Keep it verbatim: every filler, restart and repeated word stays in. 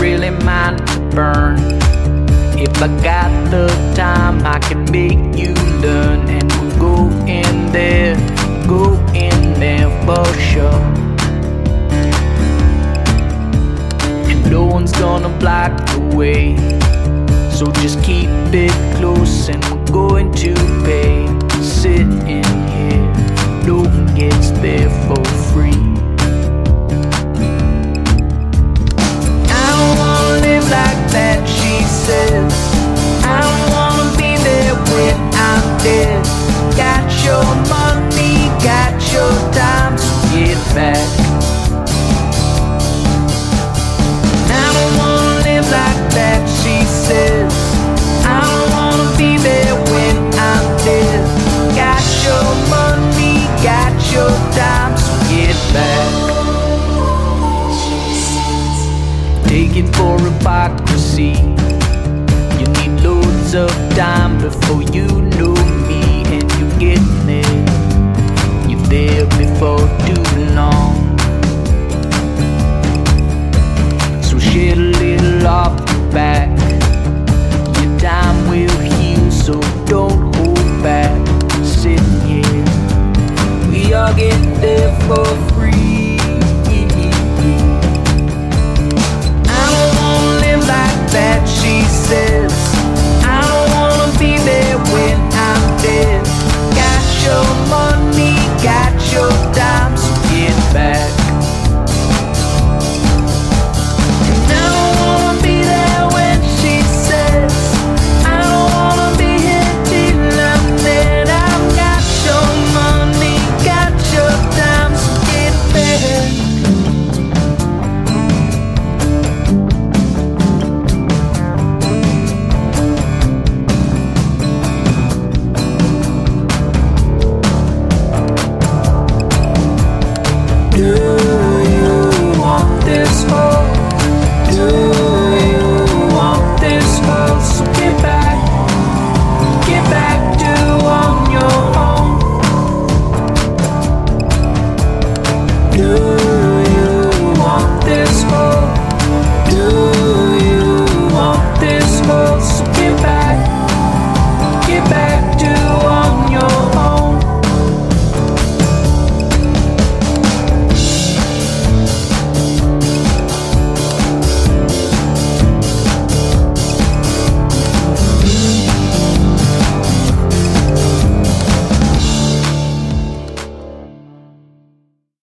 really mind to burn. If I got the time, I can make you learn. And we'll go in there, go in there for sure. And no one's gonna block the way, so just keep it close and we're going to pay. Sit in here, no one gets there for free. I don't wanna live like that, she says. I don't wanna be there when I'm dead. Got your money, got your time, so get back. I don't wanna live like that, she says. I don't wanna be there when I'm dead. Got your money, got your time, so get back. Taken for hypocrisy. You need loads of time before you know me, and you get there. You're there before too long. So shed a little off your back. Your time will heal, so don't hold back. Sitting here, we all get there for